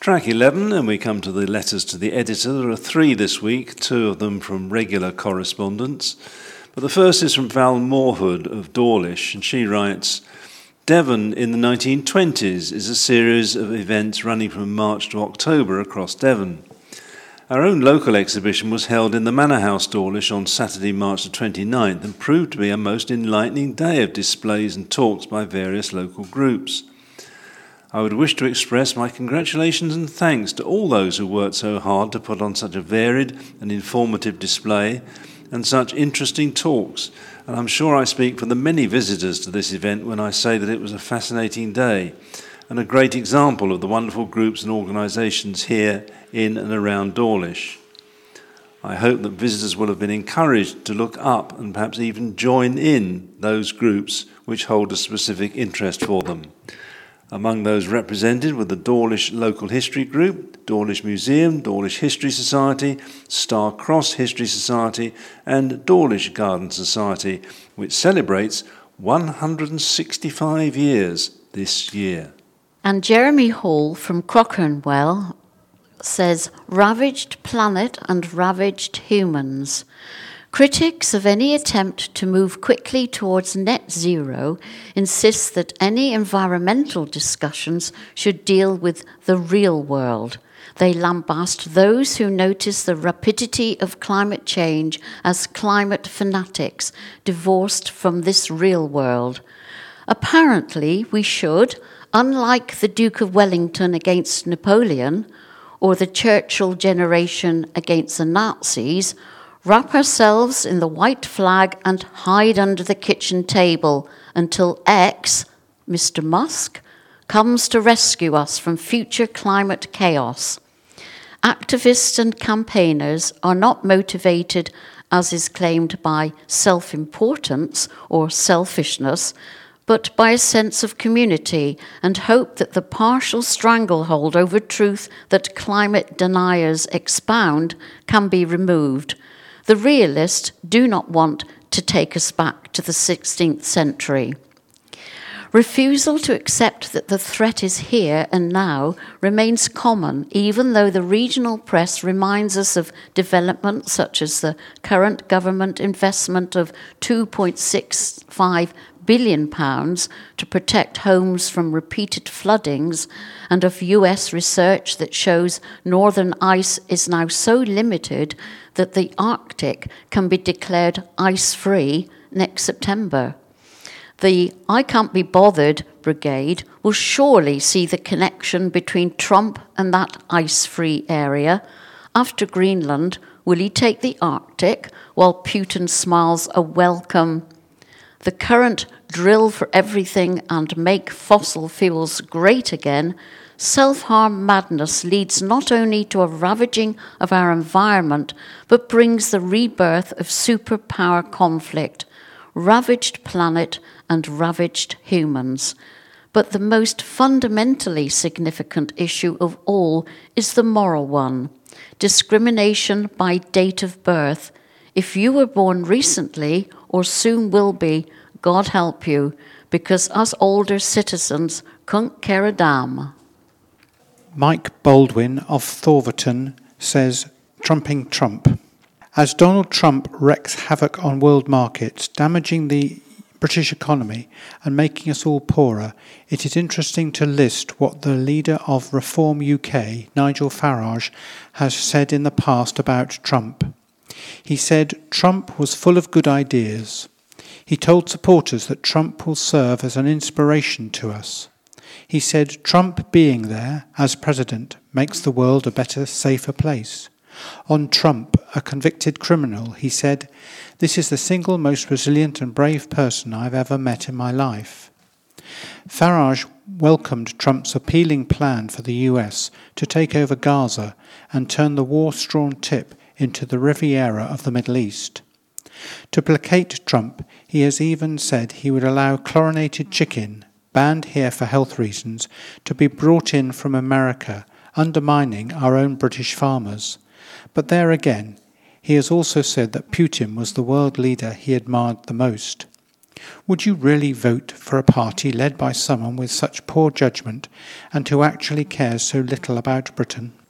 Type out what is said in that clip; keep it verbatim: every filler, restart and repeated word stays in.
Track eleven, and we come to the letters to the editor. There are three this week, two of them from regular correspondents. But the first is from Val Moorhood of Dawlish, and she writes, Devon in the nineteen twenties is a series of events running from March to October across Devon. Our own local exhibition was held in the Manor House, Dawlish, on Saturday, March the twenty-ninth, and proved to be a most enlightening day of displays and talks by various local groups. I would wish to express my congratulations and thanks to all those who worked so hard to put on such a varied and informative display and such interesting talks, and I'm sure I speak for the many visitors to this event when I say that it was a fascinating day and a great example of the wonderful groups and organisations here in and around Dawlish. I hope that visitors will have been encouraged to look up and perhaps even join in those groups which hold a specific interest for them. Among those represented were the Dawlish Local History Group, Dawlish Museum, Dawlish History Society, Star Cross History Society, and Dawlish Garden Society, which celebrates one hundred sixty-five years this year. And Jeremy Hall from Crockenwell says, ravaged planet and ravaged humans. Critics of any attempt to move quickly towards net zero insist that any environmental discussions should deal with the real world. They lambast those who notice the rapidity of climate change as climate fanatics divorced from this real world. Apparently, we should, unlike the Duke of Wellington against Napoleon, or the Churchill generation against the Nazis, wrap ourselves in the white flag and hide under the kitchen table until X, Mister Musk, comes to rescue us from future climate chaos. Activists and campaigners are not motivated, as is claimed, by self-importance or selfishness, but by a sense of community and hope that the partial stranglehold over truth that climate deniers expound can be removed. The realists do not want to take us back to the sixteenth century. Refusal to accept that the threat is here and now remains common, even though the regional press reminds us of developments such as the current government investment of two point six five billion pounds to protect homes from repeated floodings, and of U S research that shows northern ice is now so limited that the Arctic can be declared ice-free next September. The I Can't Be Bothered brigade will surely see the connection between Trump and that ice-free area. After Greenland, will he take the Arctic, while Putin smiles a welcome? The current drill for everything and make fossil fuels great again, self-harm madness leads not only to a ravaging of our environment, but brings the rebirth of superpower conflict, ravaged planet and ravaged humans. But the most fundamentally significant issue of all is the moral one: discrimination by date of birth. If you were born recently or soon will be, God help you, because us older citizens can't care a damn. Mike Baldwin of Thorverton says, trumping Trump. As Donald Trump wreaks havoc on world markets, damaging the British economy and making us all poorer, it is interesting to list what the leader of Reform U K, Nigel Farage, has said in the past about Trump. He said Trump was full of good ideas. He told supporters that Trump will serve as an inspiration to us. He said Trump being there as president makes the world a better, safer place. On Trump, a convicted criminal, he said, "This is the single most resilient and brave person I've ever met in my life." Farage welcomed Trump's appealing plan for the U S to take over Gaza and turn the war-strewn tip into the Riviera of the Middle East. To placate Trump, he has even said he would allow chlorinated chicken, banned here for health reasons, to be brought in from America, undermining our own British farmers. But there again, he has also said that Putin was the world leader he admired the most. Would you really vote for a party led by someone with such poor judgment and who actually cares so little about Britain?